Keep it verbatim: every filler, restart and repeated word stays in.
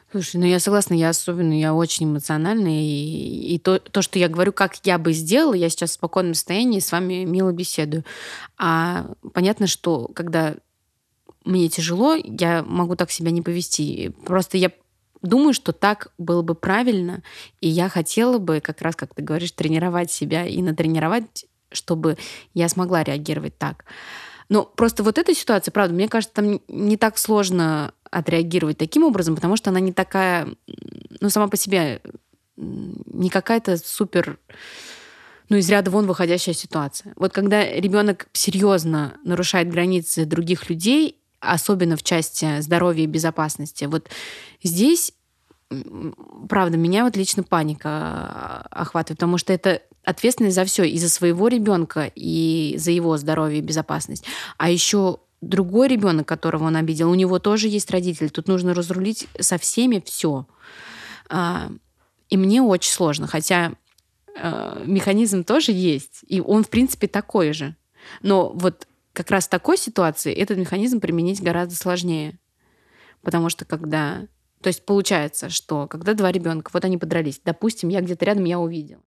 Слушай, ну я согласна, я особенная, я очень эмоциональная. И, и то, то, что я говорю, как я бы сделала, я сейчас в спокойном состоянии с вами мило беседую. А понятно, что когда мне тяжело, я могу так себя не повести. Просто я думаю, что так было бы правильно. И я хотела бы, как раз, как ты говоришь, тренировать себя и натренировать, чтобы я смогла реагировать так. Но просто вот эта ситуация, правда, мне кажется, там не так сложно отреагировать таким образом, потому что она не такая, м, ну, сама по себе, м, не какая-то супер, ну, из ряда вон выходящая ситуация. Вот когда ребенок серьезно нарушает границы других людей, особенно в части здоровья и безопасности, вот здесь, м, правда, меня вот лично паника а, охватывает, потому что это ответственность за все, и за своего ребенка, и за его здоровье и безопасность. А еще другой ребенок, которого он обидел, у него тоже есть родители. Тут нужно разрулить со всеми все. И мне очень сложно, хотя э, механизм тоже есть, и он, в принципе, такой же. Но вот как раз в такой ситуации этот механизм применить гораздо сложнее. Потому что когда... То есть получается, что когда два ребенка, вот они подрались, допустим, я где-то рядом, я увидела.